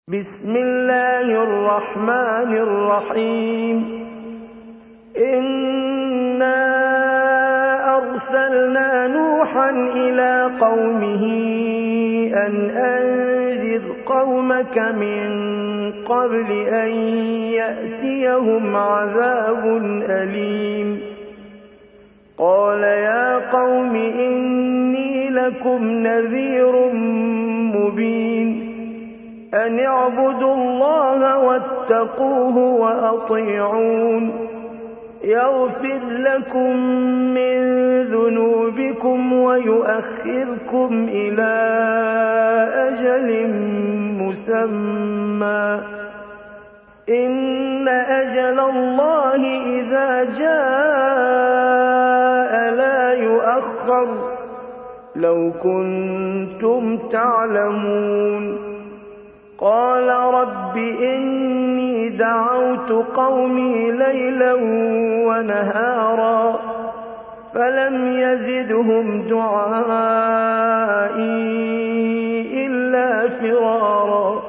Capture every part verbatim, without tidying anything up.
بسم الله الرحمن الرحيم إنا أرسلنا نوحا إلى قومه أن أنذر قومك من قبل أن يأتيهم عذاب أليم قال يا قوم إني لكم نذير مبين أن اعبدوا الله واتقوه وأطيعون يغفر لكم من ذنوبكم ويؤخركم إلى أجل مسمى إن أجل الله إذا جاء لا يؤخر لو كنتم تعلمون قال رب إني دعوت قومي ليلا ونهارا فلم يزدهم دعائي إلا فرارا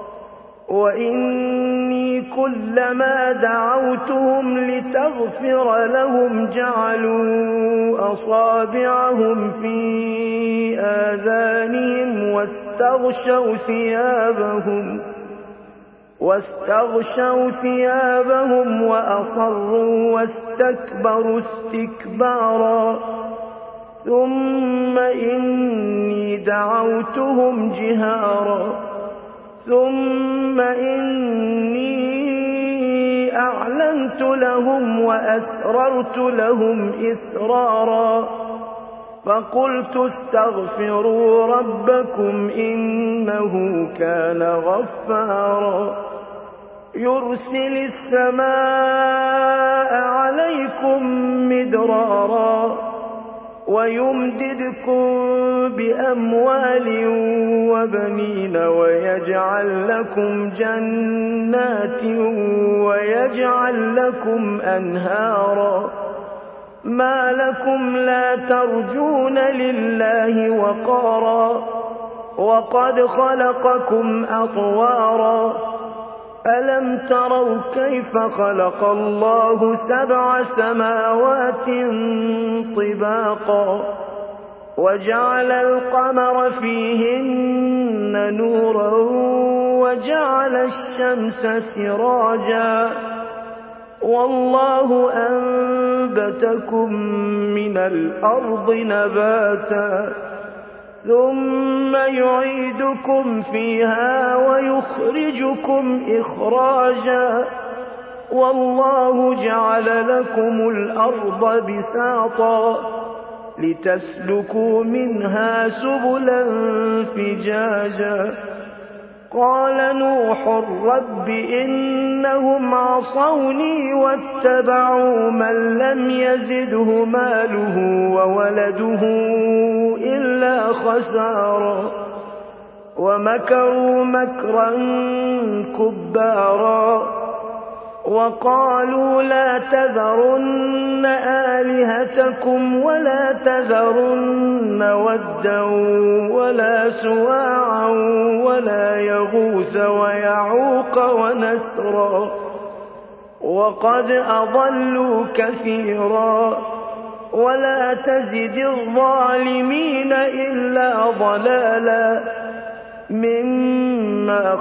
وإني كلما دعوتهم لتغفر لهم جعلوا أصابعهم في آذانهم واستغشوا ثيابهم واستغشوا ثيابهم وأصروا واستكبروا استكبارا ثم إني دعوتهم جهارا ثم إني أعلنت لهم وأسررت لهم إسرارا فقلت استغفروا ربكم إنه كان غفارا يرسل السماء عليكم مدرارا ويمددكم بأموال وبنين ويجعل لكم جنات ويجعل لكم أنهارا ما لكم لا ترجون لله وقارا وقد خلقكم أطوارا ألم تروا كيف خلق الله سبع سماوات طباقا وجعل القمر فيهن نورا وجعل الشمس سراجا والله أنبتكم من الأرض نباتا ثم يعيدكم فيها ويخرجكم إخراجا والله جعل لكم الأرض بساطا لتسلكوا منها سبلا فجاجا قال نوح رب إنهم عصوني واتبعوا من لم يزده ماله وولده إلا خسارا ومكروا مكرا كبارا وقالوا لا تذرن آلهتكم ولا تذرن ودا ولا سواعا ولا يغوث ويعوق ونسرا وقد أضلوا كثيرا ولا تزد الظالمين إلا ضلالا مما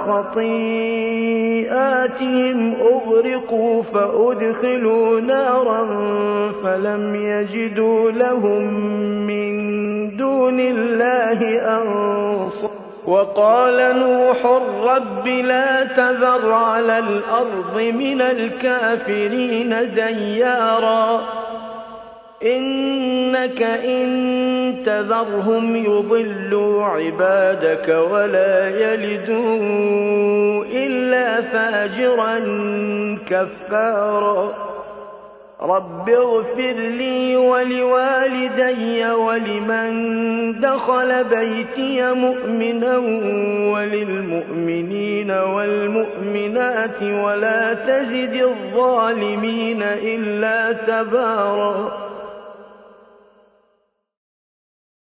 خطيئاتهم أغرقوا فأدخلوا نارا فلم يجدوا لهم من دون الله أنصارا وقال نوح رب لا تذر على الأرض من الكافرين ديارا إنك إن تذرهم يضلوا عبادك ولا يلدوا إلا فاجرا كفارا رب اغفر لي ولوالدي ولمن دخل بيتي مؤمنا وللمؤمنين والمؤمنات ولا تزد الظالمين إلا تبارا